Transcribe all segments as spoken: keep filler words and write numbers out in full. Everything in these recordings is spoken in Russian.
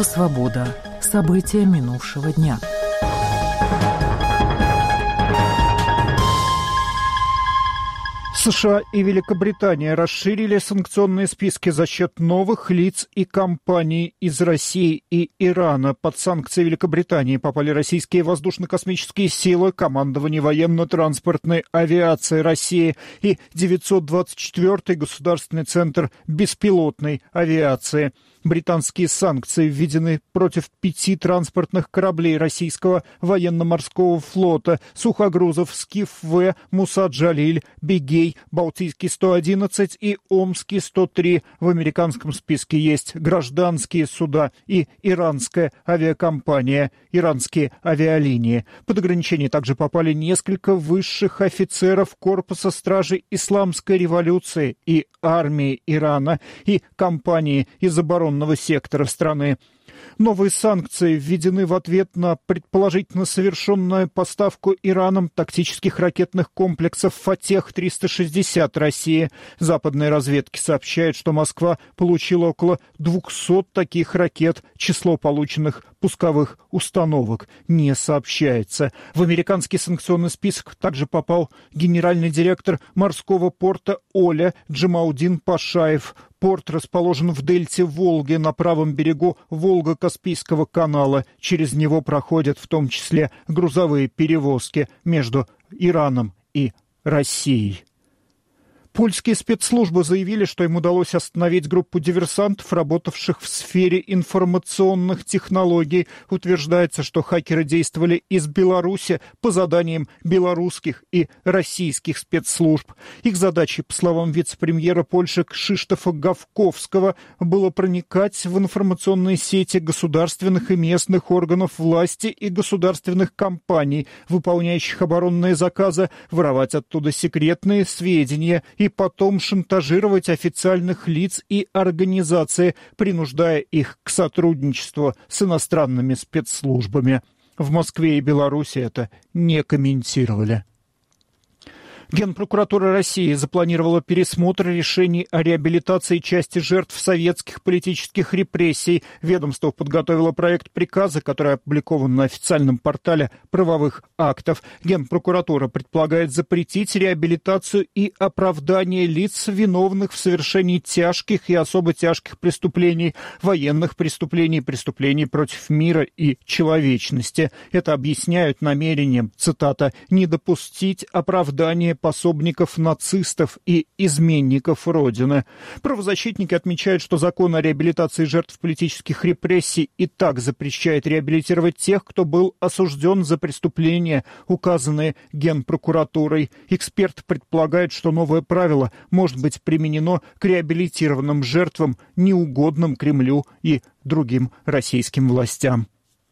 Радио «Свобода». События минувшего дня. США и Великобритания расширили санкционные списки за счет новых лиц и компаний из России и Ирана. Под санкции Великобритании попали российские воздушно-космические силы, командование военно-транспортной авиации России и девятьсот двадцать четвёртый государственный центр беспилотной авиации. Британские санкции введены против пяти транспортных кораблей российского военно-морского флота, сухогрузов «Скиф-В», «Муса-Джалиль», «Бегей», «Балтийский сто одиннадцать» и «Омский сто три». В американском списке есть гражданские суда и иранская авиакомпания, иранские авиалинии. Под ограничение также попали несколько высших офицеров корпуса стражей исламской революции и армии Ирана и компании из оборонного сектора страны. Новые санкции введены в ответ на предположительно совершенную поставку Ираном тактических ракетных комплексов «Фатех триста шестьдесят» России. Западные разведки сообщают, что Москва получила около двухсот таких ракет. Число полученных пусковых установок не сообщается. В американский санкционный список также попал генеральный директор морского порта Оля Джамаудин Пашаев. Порт расположен в дельте Волги на правом берегу Волго-Каспийского канала. Через него проходят в том числе грузовые перевозки между Ираном и Россией. Польские спецслужбы заявили, что им удалось остановить группу диверсантов, работавших в сфере информационных технологий. Утверждается, что хакеры действовали из Беларуси по заданиям белорусских и российских спецслужб. Их задачей, по словам вице-премьера Польши Кшиштофа Гавковского, было проникать в информационные сети государственных и местных органов власти и государственных компаний, выполняющих оборонные заказы, воровать оттуда секретные сведения и потом шантажировать официальных лиц и организации, принуждая их к сотрудничеству с иностранными спецслужбами. В Москве и Беларуси это не комментировали. Генпрокуратура России запланировала пересмотр решений о реабилитации части жертв советских политических репрессий. Ведомство подготовило проект приказа, который опубликован на официальном портале правовых актов. Генпрокуратура предполагает запретить реабилитацию и оправдание лиц, виновных в совершении тяжких и особо тяжких преступлений, военных преступлений, преступлений против мира и человечности. Это объясняют намерением, цитата, «не допустить оправдания пособников нацистов и изменников Родины». Правозащитники отмечают, что закон о реабилитации жертв политических репрессий и так запрещает реабилитировать тех, кто был осужден за преступления, указанные Генпрокуратурой. Эксперт предполагает, что новое правило может быть применено к реабилитированным жертвам, неугодным Кремлю и другим российским властям.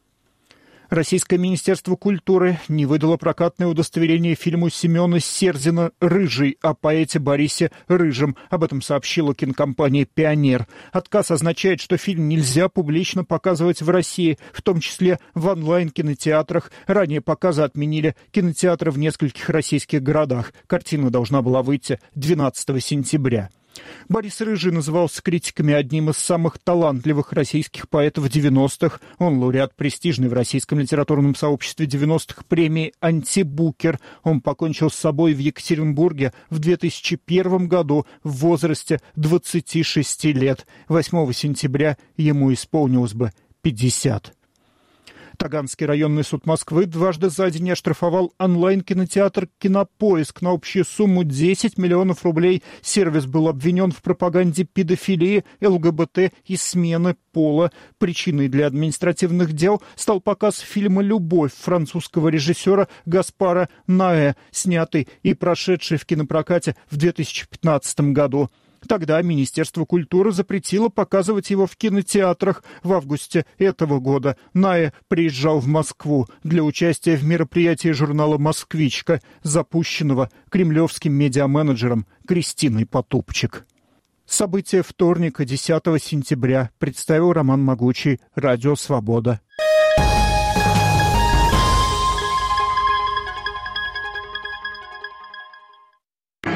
Российское министерство культуры не выдало прокатное удостоверение фильму Семена Серзина «Рыжий» о поэте Борисе Рыжем. Об этом сообщила кинокомпания «Пионер». Отказ означает, что фильм нельзя публично показывать в России, в том числе в онлайн-кинотеатрах. Ранее показы отменили кинотеатры в нескольких российских городах. Картина должна была выйти двенадцатого сентября. Борис Рыжий назывался критиками одним из самых талантливых российских поэтов девяностых. Он лауреат престижной в российском литературном сообществе девяностых премии «Антибукер». Он покончил с собой в Екатеринбурге в две тысячи первом году в возрасте двадцати шести лет. восьмого сентября ему исполнилось бы пятьдесят. Таганский районный суд Москвы дважды за день оштрафовал онлайн-кинотеатр «Кинопоиск» на общую сумму десять миллионов рублей. Сервис был обвинен в пропаганде педофилии, ЛГБТ и смены пола. Причиной для административных дел стал показ фильма «Любовь» французского режиссера Гаспара Ноэ, снятый и прошедший в кинопрокате в две тысячи пятнадцатом году. Тогда Министерство культуры запретило показывать его в кинотеатрах. В августе этого года Ноэ приезжал в Москву для участия в мероприятии журнала «Москвичка», запущенного кремлевским медиаменеджером Кристиной Потупчик. События вторника, десятого сентября, представил Роман Могучий, Радио «Свобода».